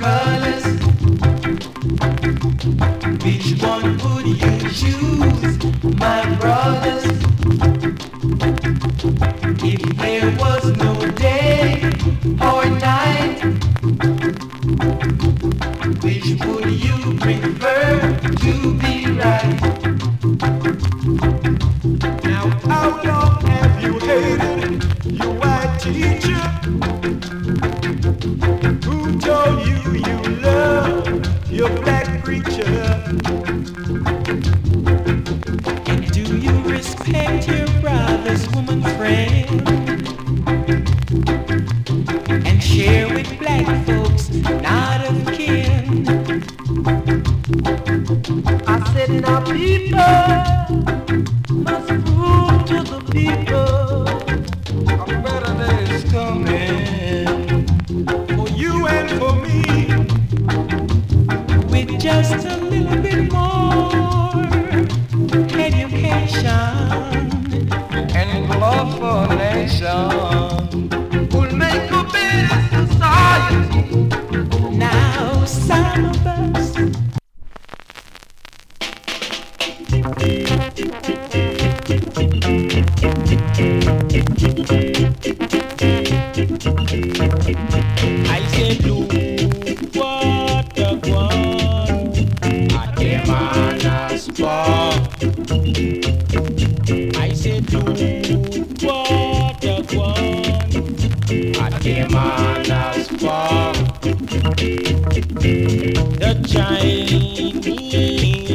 brothers, which one would you choose, my brothers? If there was no day or night, which would you prefer to be right? Now, how long have you hated your white teacher? Who told you you love your black preacher? And do you respect your brother's woman friend? And share with black folks not of kin? I said, now people must prove to the people a better day is coming for you and for me. With just a little bit more education And love for a nation will make a better society. now, some of us. I said, look what the one I came on as for. I said, look what the one I came on as for. The Chinese